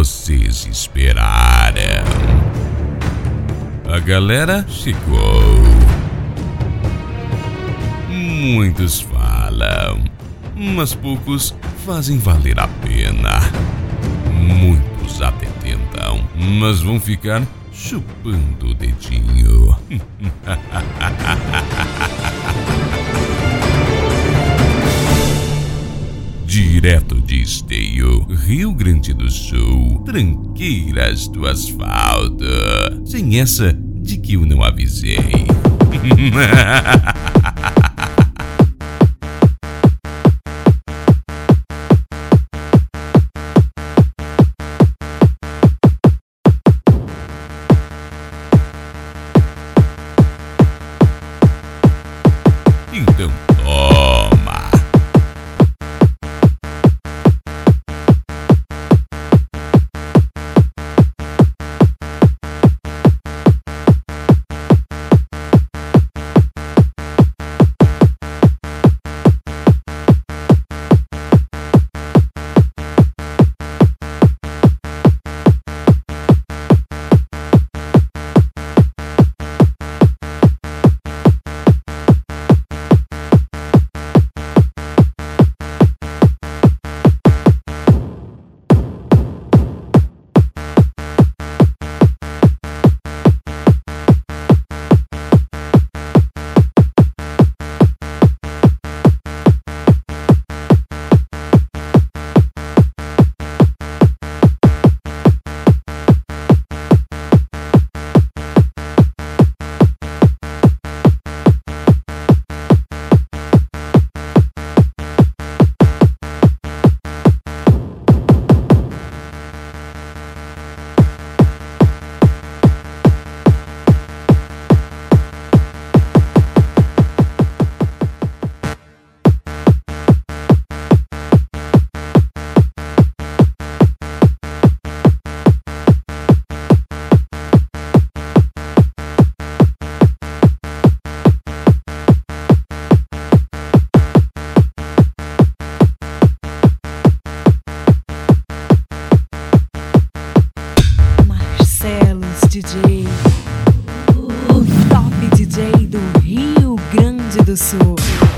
vocês esperaram. A galera chegou. Muitos falam, mas poucos fazem valer a pena. Muitos até tentam, mas vão ficar chupando o dedinho. Direto de Esteio, Rio Grande do Sul, tranqueiras do asfalto. Sem essa de que eu não avisei. Então toma! DJ, o top DJ do Rio Grande do Sul.